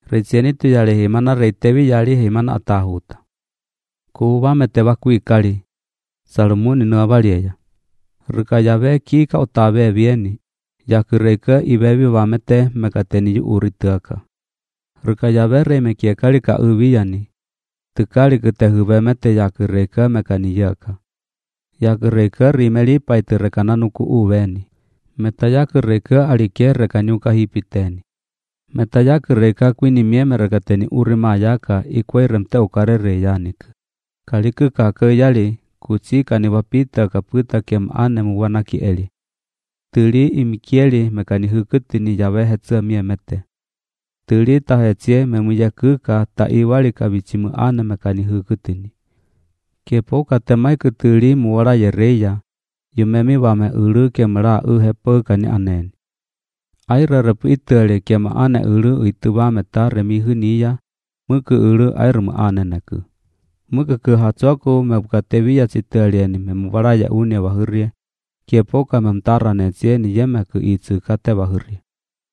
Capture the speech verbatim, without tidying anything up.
Reitieni tu yali himana reitevi yali himana atahuta. Kuva meteva kuikali. Salomoni nuavalieya. Rikayave kika otave vieni. Yakireka ibevi vamete mekateni yu urituaka. Rikayave remekiekali ka uviyani. Tukali ketehuvemete yakireka mekaniyaka. Yakireka rimeli paitirekananuku uveni. Meta yakireka alike rekanyuka hipiteni. Meta yakireka kwinimie merekateni urimayaka ikwe remte ukarere yanik. Kaliku kake yali kuchi kanivapita kaputa kem ane muwanaki eli. Tuli imikieli mekani hukutini yave hetsa miemete. Tuli tahetse memuyakuka ta iwali kabichimu ane mekani hukutini. Kepo katemai kutuli muwara yereya, yumemi vame ulu kemra uhepo kani anen. Aira repu itele kema ane ulu itu vame ta remi huniya, muku ulu airmu ane neku. Muka kehatsoko mebukateviya citelieni memuwara ya unia wahurie, kepo kamemtara netsie ni yemeku itsu kate wahurie.